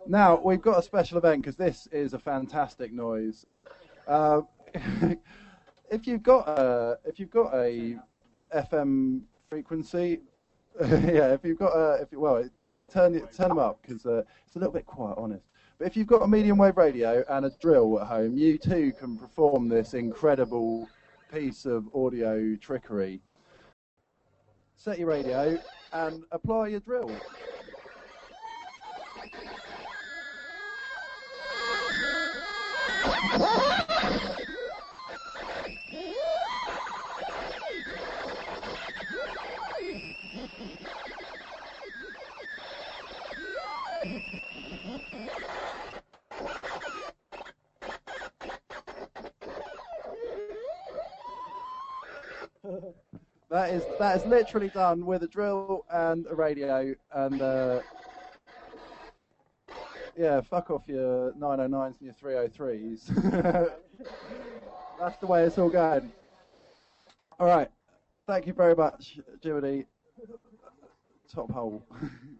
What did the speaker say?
Now we've got a special event because this is a fantastic noise. Uh, if you've got a FM frequency, yeah, if you've got a, if you, well, turn them up because it's a little bit quiet, honest. But if you've got a medium wave radio and a drill at home, you too can perform this incredible piece of audio trickery. Set your radio and apply your drill. That is literally done with a drill and a radio, and yeah, fuck off your 909s and your 303s. That's the way it's all going. All right, thank you very much, Jiminy. Top hole.